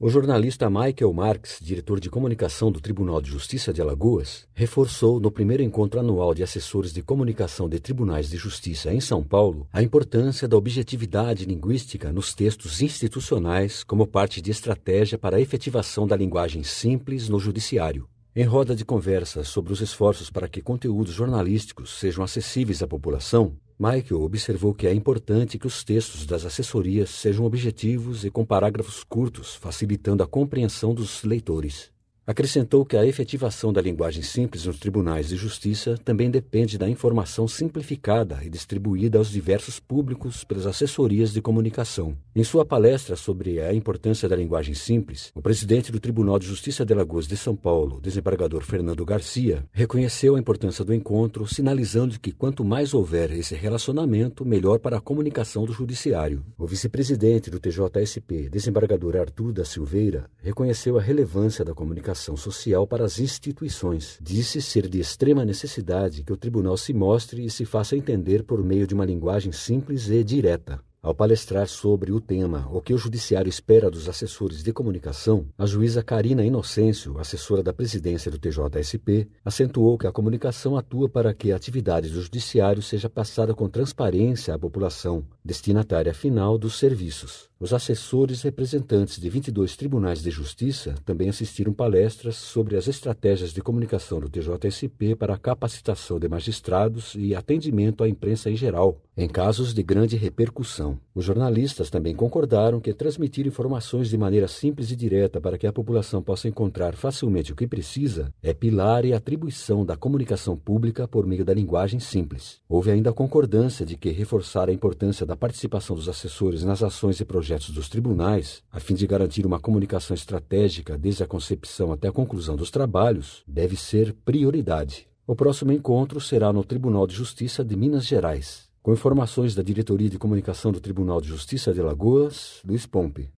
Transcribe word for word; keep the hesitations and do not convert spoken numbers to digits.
O jornalista Michael Marques, diretor de comunicação do Tribunal de Justiça de Alagoas, reforçou no primeiro encontro anual de assessores de comunicação de tribunais de justiça em São Paulo a importância da objetividade linguística nos textos institucionais como parte de estratégia para a efetivação da linguagem simples no judiciário. Em roda de conversa sobre os esforços para que conteúdos jornalísticos sejam acessíveis à população, Michael observou que é importante que os textos das assessorias sejam objetivos e com parágrafos curtos, facilitando a compreensão dos leitores. Acrescentou que a efetivação da linguagem simples nos tribunais de justiça também depende da informação simplificada e distribuída aos diversos públicos pelas assessorias de comunicação. Em sua palestra sobre a importância da linguagem simples, o presidente do Tribunal de Justiça de Alagoas de São Paulo, desembargador Fernando Garcia, reconheceu a importância do encontro, sinalizando que quanto mais houver esse relacionamento, melhor para a comunicação do judiciário. O vice-presidente do T J S P, desembargador Arthur da Silveira, reconheceu a relevância da comunicação social para as instituições. Disse ser de extrema necessidade que o tribunal se mostre e se faça entender por meio de uma linguagem simples e direta. Ao palestrar sobre o tema O que o Judiciário espera dos assessores de comunicação, a juíza Karina Inocêncio, assessora da presidência do T J S P, acentuou que a comunicação atua para que a atividade do Judiciário seja passada com transparência à população, destinatária final dos serviços. Os assessores representantes de vinte e dois tribunais de justiça também assistiram palestras sobre as estratégias de comunicação do T J S P para a capacitação de magistrados e atendimento à imprensa em geral, em casos de grande repercussão. Os jornalistas também concordaram que transmitir informações de maneira simples e direta para que a população possa encontrar facilmente o que precisa é pilar e atribuição da comunicação pública por meio da linguagem simples. Houve ainda a concordância de que reforçar a importância da participação dos assessores nas ações e projetos dos tribunais, a fim de garantir uma comunicação estratégica desde a concepção até a conclusão dos trabalhos, deve ser prioridade. O próximo encontro será no Tribunal de Justiça de Minas Gerais. Com informações da Diretoria de Comunicação do Tribunal de Justiça de Alagoas, Luiz Pompe.